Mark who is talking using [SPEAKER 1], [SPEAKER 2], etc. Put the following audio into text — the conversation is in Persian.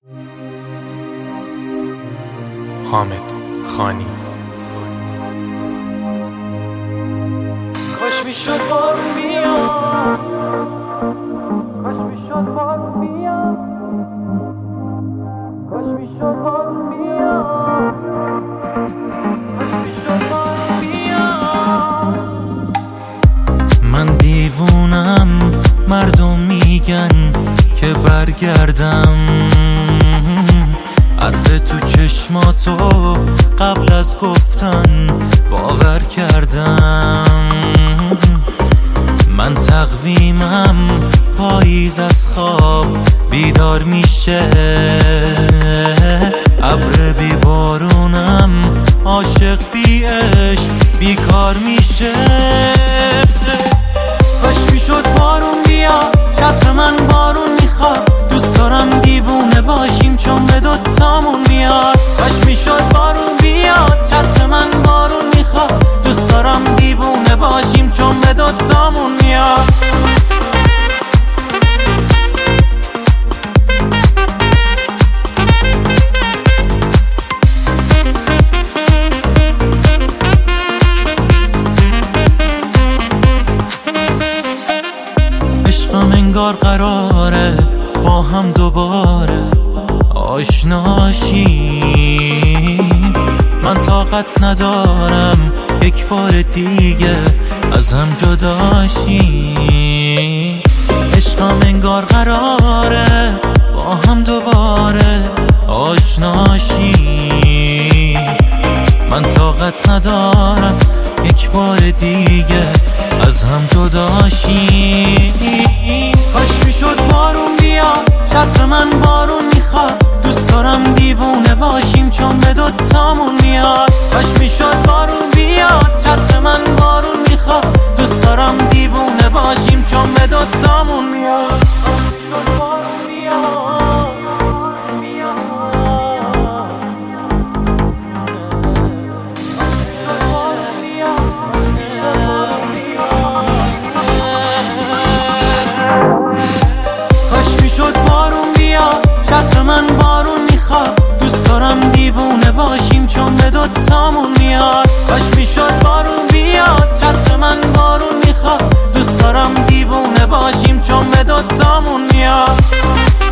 [SPEAKER 1] حامد خانی.
[SPEAKER 2] کاش میشد بارون بیاد، کاش میشد بارون بیاد، کاش میشد بارون بیاد، کاش میشد بارون بیاد.
[SPEAKER 3] من دیوونم، مردم میگن که برگردم، عرف تو چشماتو قبل از گفتن باور کردم. من تقویمم پاییز از خواب بیدار میشه، ابر بی بارونم عاشق بی عشق بیکار میشه. کاش میشد بارون بیاد، چتر من بارون میخواد، دوست دارم دیوونه باشیم چون به دوتامون میاد. کاش میشد بارون بیاد، چتر من بارون میخواد، دوست دارم دیوونه باشیم چون به دوتامون میاد. عشقم انگار قراره با هم دوباره آشناشیم، من طاقت ندارم یک بار دیگه از هم جداشیم. عشقم انگار قراره با هم دوباره آشناشیم، من طاقت ندارم یک بار دیگه از هم جداشیم. کاش میشد بارون بیاد، چتر من بارون میخواد، دوست دارم دیوونه باشیم چون به دوتامون میاد. کاش میشد بارون بیاد، چتر من بارون میخواد، دوست دارم دیوونه باشیم چون به دوتامون میاد. کاش میشد بارون بیاد. چتر من بارون میخواد، دوست دارم دیوونه باشیم چون به دوتامون میاد. کاش میشد بارون بیاد، چتر من بارون میخواد، دوست دارم دیوونه باشیم چون به دوتامون میاد.